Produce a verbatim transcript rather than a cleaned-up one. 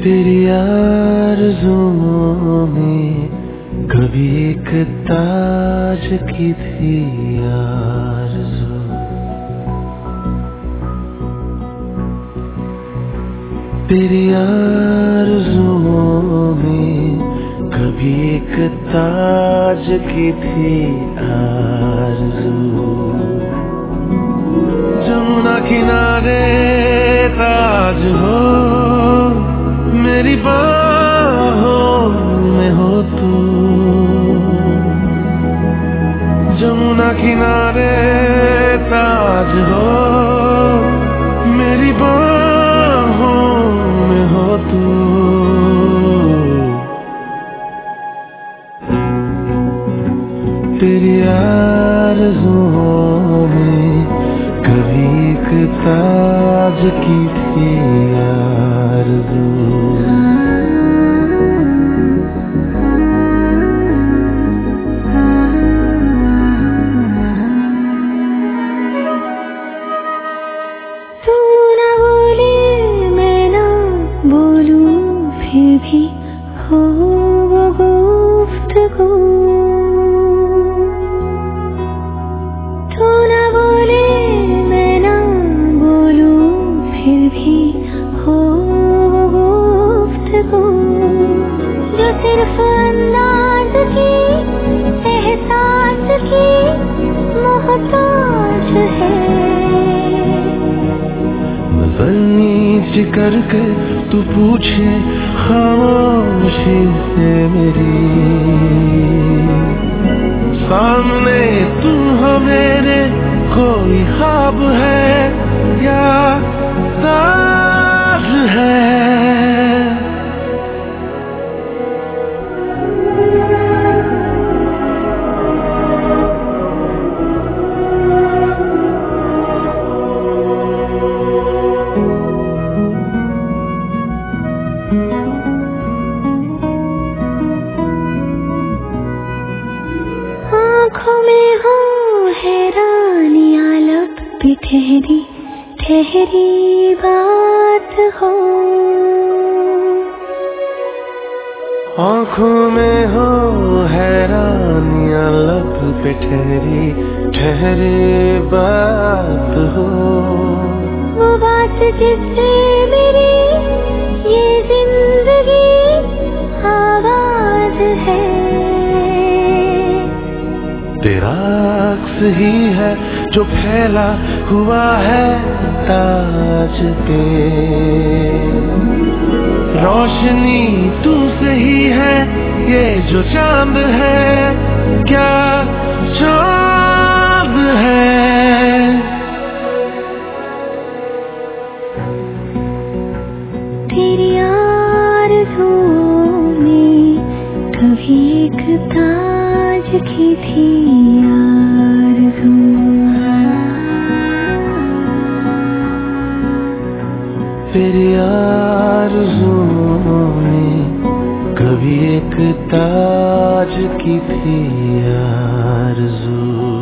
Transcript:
तेरी आरज़ुओं में कभी एक ताज की थी आरज़ू। तेरी आरज़ुओं में कभी एक ताज की थी आरज़ू। जमुना किनारे ताज हो, मेरी बाहों में हो तू। जमुना किनारे ताज हो, मेरी बाहों में हो तू। तेरी आरज़ुओं में कभी एक ताज की थी आरज़ू। फिर भी हो वो गुफ्तगू, तू ना बोले मैं ना बोलूं फिर भी हो वो गुफ्तगू। जो सिर्फ अंदाज की एहसास की मोहताज है। नजर नीचे करके तू पूछे खामोशी से मेरी, सामने तू हो मेरे कोई ख्वाब है या राज है। आँखों में हो हैरानियाँ, लब पे ठहरी ठहरी बात हो। आँखों में हो हैरानियाँ, लब पे ठहरी ठहरी बात हो। वो बात जिससे मेरी ये जिंदगी आवाज है। तेरा अक्स ही है जो फैला हुआ है ताज पे। रोशनी तू से ही है ये जो चांद है, क्या चांद है। तेरी आरज़ुओं में कभी एक ताज की थी आरज़ू। तेरी आरज़ुओं में कभी एक ताज की थी आरज़ू।